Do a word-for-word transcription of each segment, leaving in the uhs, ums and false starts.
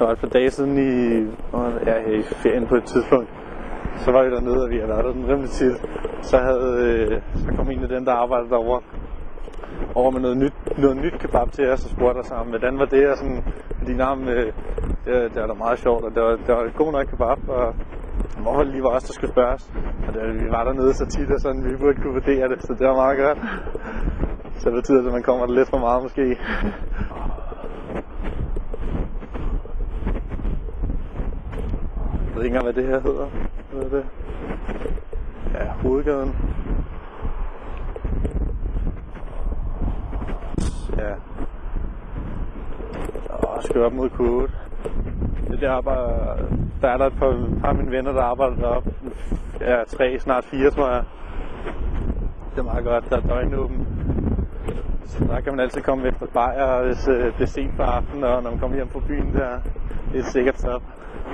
Der var et par dage siden i, ja, i ferien på et tidspunkt. Så var vi dernede, og vi havde været der den rimelig tit. Så, havde, øh, så kom en af dem, der arbejdede derovre over med noget nyt, noget nyt kebab til os og spurgte os sammen, hvordan var det? Og sådan, fordi navn, øh, det, det var da meget sjovt, og det var, det var et god nok kebab, og hvorfor lige var os, der skulle spørges. Og det, vi var dernede så tit, og sådan, vi burde kunne vurdere det, så det var meget godt. Så det betyder, at man kommer der lidt for meget måske. Jeg ved ikke engang, hvad det her hedder. Hvad er det? Ja, Hovedgaden. Ja. Åh, skal op mod Kode. Det der arbejder, der er der et par, par af mine venner, der arbejder deroppe. Ja, tre, snart fire, tror jeg. Det er meget godt, der er døgnåben. Så der kan man altid komme efter bajer, hvis øh, det er sent på aftenen, og når man kommer hjem fra byen, der det er et sikkert stop.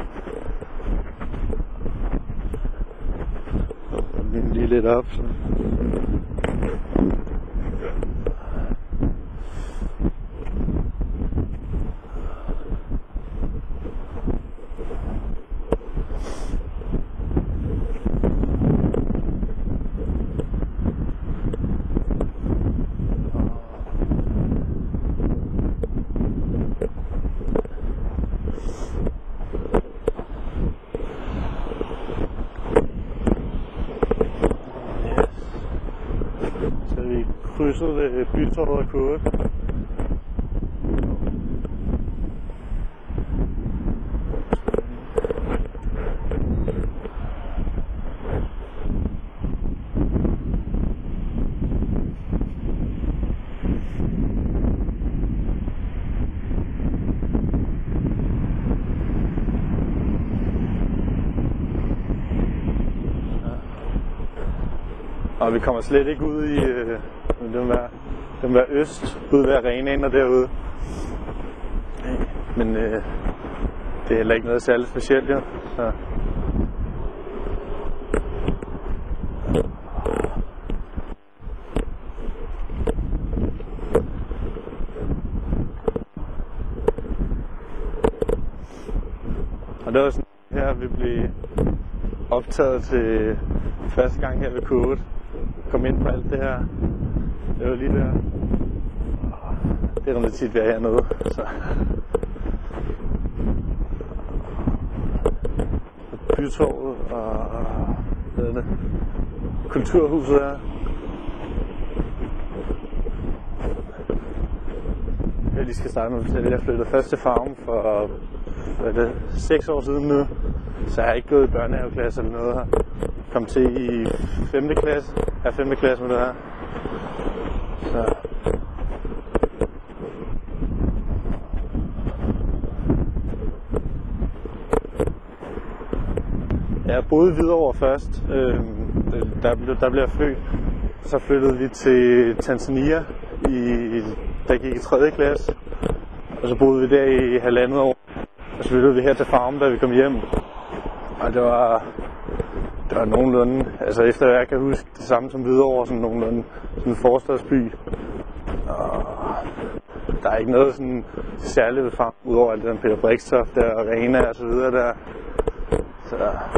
Så lige lidt op. Så. Krydset ved Bytorvet og Kode. Og vi kommer slet ikke ud i øh, den der, den der øst, ude ved arenaen og derude. Men øh, det er heller ikke noget særligt specielt, jo. Så. Og det var sådan her, vi blev optaget til første gang her ved Kode. Kom ind på alt det her. Det var lige der. Det er rimelig tit, vi er hernede. Så. Bytorvet og hvad er det? Kulturhuset her. Jeg lige skal starte med at fortælle, jeg flyttede først til Farum for hvad er det, seks år siden nu. Så jeg har ikke gået i børnehaveklasse eller noget her. Kom til i femte klasse. Jeg er femte klasse med det her. Så. Jeg boede i Hvidovre først. Der blev, der blev jeg født. Så flyttede vi til Tanzania, i, da jeg gik i tredje klasse. Og så boede vi der i halvandet år. Og så flyttede vi her til Farum, da vi kom hjem. Og det var, det var nogenlunde, altså efter hvad jeg kan huske, det samme som Hvidovre, sådan nogenlunde, sådan en forstadsby. Og der er ikke noget sådan særligt ved Farum, udover alt den Peter Brixtoft der, og Arena og så videre der. Så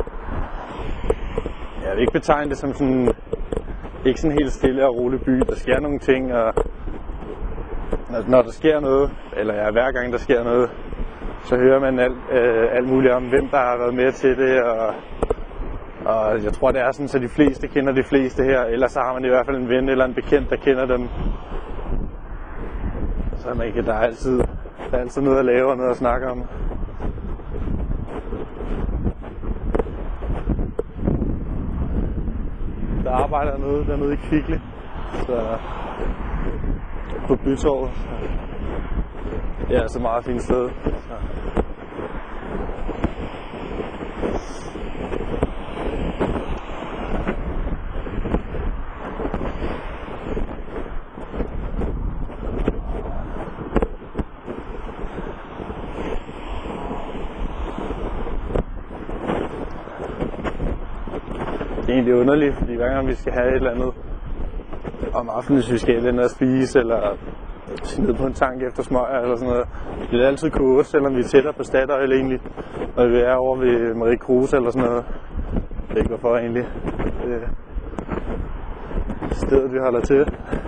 jeg vil ikke betegne det som sådan, ikke sådan helt stille og rolig by. Der sker nogle ting, og når, når der sker noget, eller ja, hver gang der sker noget, så hører man alt, øh, alt muligt om, hvem der har været med til det, og, og jeg tror, det er sådan, så de fleste kender de fleste her, ellers så har man i hvert fald en ven eller en bekendt, der kender dem. Så man ikke, der er altid, der er altid noget at lave og noget at snakke om. Der arbejder noget dernede i Kvickly, så på Bytorvet. Det er altså et meget fint sted. Så. Det er egentlig underligt, fordi hver gang vi skal have et eller andet om aftenen, hvis vi skal ind og spise, eller ned på en tank efter smøger eller sådan noget. Det er altid kode, selvom vi er tættere på Statoil egentlig, og vi er over ved Marie Kruse eller sådan noget. Jeg ved ikke hvorfor egentlig. Det er stedet, vi holder til.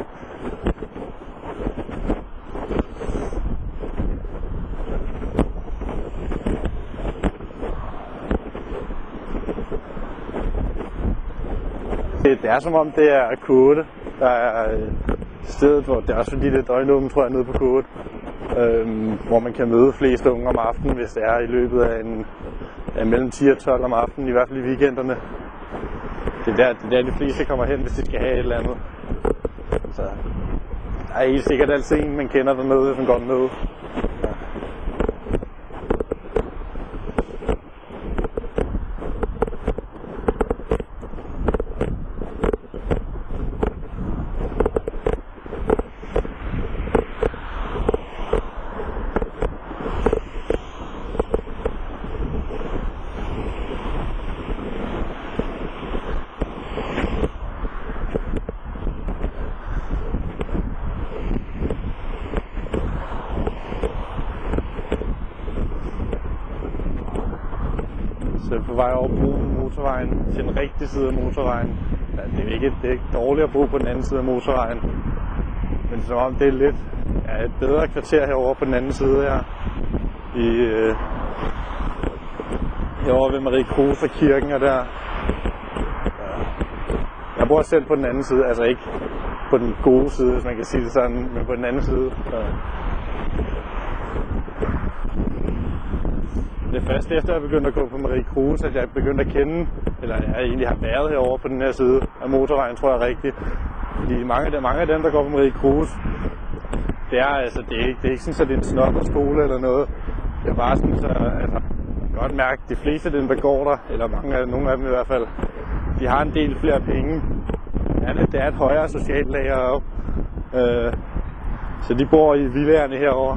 Det er som om det er Kode, der er stedet, hvor det er også fordi det er døgnåbent, tror jeg, nede på Kode, øhm, hvor man kan møde flest unge om aftenen, hvis det er i løbet af, en, af mellem ti og tolv om aftenen, i hvert fald i weekenderne. Det er der, det er der de fleste kommer hen, hvis de skal have et eller andet. Så der er helt sikkert altid en, man kender dernede, hvis man går dernede. Så på vej over broen, motorvejen, til den rigtige side af motorvejen. Ja, det er ikke, det er ikke dårligt at bo på den anden side af motorvejen. Men som om det er lidt ja, et bedre kvarter herovre på den anden side her. I, øh, herovre ved Marie Kruse og kirken og der. Ja. Jeg bor selv på den anden side, altså ikke på den gode side, hvis man kan sige det sådan, men på den anden side. Ja. Det er først efter, jeg begyndte at gå på Marie Kruse, at jeg begyndte at kende, eller jeg egentlig har været herovre på den her side af motorvejen, tror jeg rigtigt. Fordi mange af dem, mange af dem der går på Marie Kruse, det er altså, det er ikke, det er ikke sådan, at det er en snobbet skole eller noget. Det er bare sådan, så altså, jeg kan godt mærke, at de fleste af dem, der går der, eller mange af, nogle af dem i hvert fald, de har en del flere penge. Ja, det, det er et højere socialt lag heroppe. Øh, så de bor i villaerne herovre.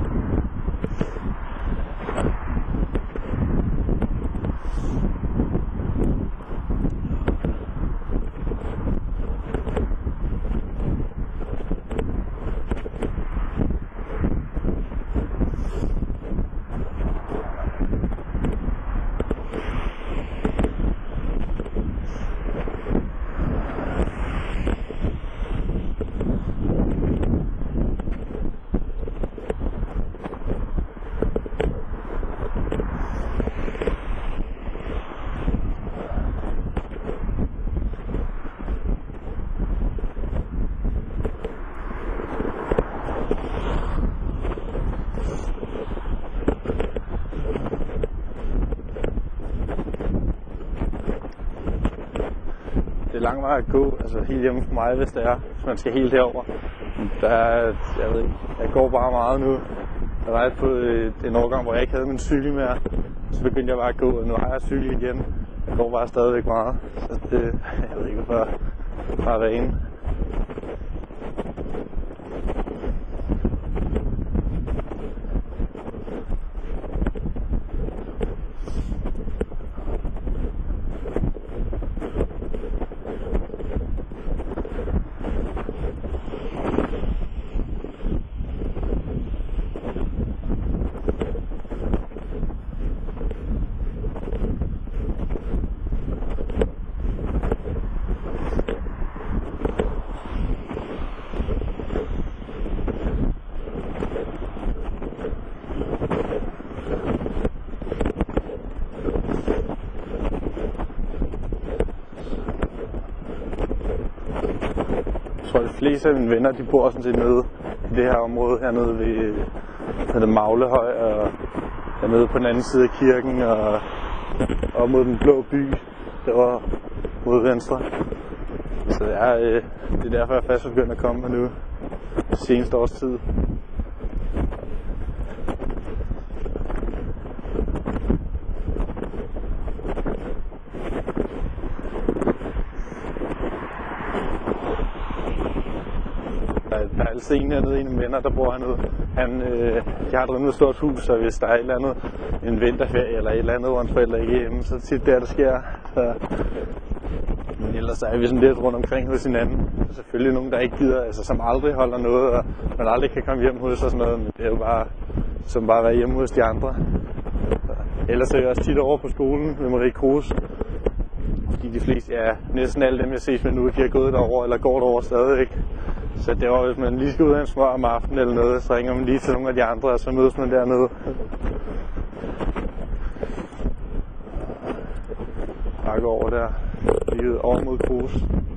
Det er lang vej at gå, altså helt hjemme for mig, hvis det er, hvis man skal helt herover. Der er, jeg ved ikke, jeg går bare meget nu. Jeg var på en årgang, hvor jeg ikke havde min cykel mere, så begyndte jeg bare at gå, og nu har jeg cykel igen. Jeg går bare stadigvæk meget, så det, jeg ved ikke hvorfor, bare vane. Jeg tror, de fleste af mine venner, de bor sådan set nede i det her område, hernede ved, ved Maglehøj, og hernede på den anden side af kirken, og op mod den blå by, derovre mod venstre. Så det er, øh, det er derfor, jeg først er begyndt at komme her nu, det seneste års tid. Der er altså en hernede, en af mine venner, der bor hernede. Han, øh, de har et rimelig stort hus, så hvis der er et eller andet, en vinterferie eller et eller andet, hvor hans forældre ikke er hjemme, så er det tit der, der sker. Så Men ellers er vi sådan lidt rundt omkring hos hinanden. Der er selvfølgelig nogen, der ikke gider, altså som aldrig holder noget, og man aldrig kan komme hjem hos og sådan noget, men det er jo bare som bare at være hjemme hos de andre. Ellers er jeg også tit over på skolen ved Marie Kruse. Fordi de fleste, ja, næsten alle dem jeg ses med nu, de har gået derover eller går derover stadigvæk. Så det var, hvis man lige skal ud af en smør om aftenen eller noget, så ringer man lige til nogle af de andre, og så mødes man dernede. Bare gå over der, lige over mod Kruse.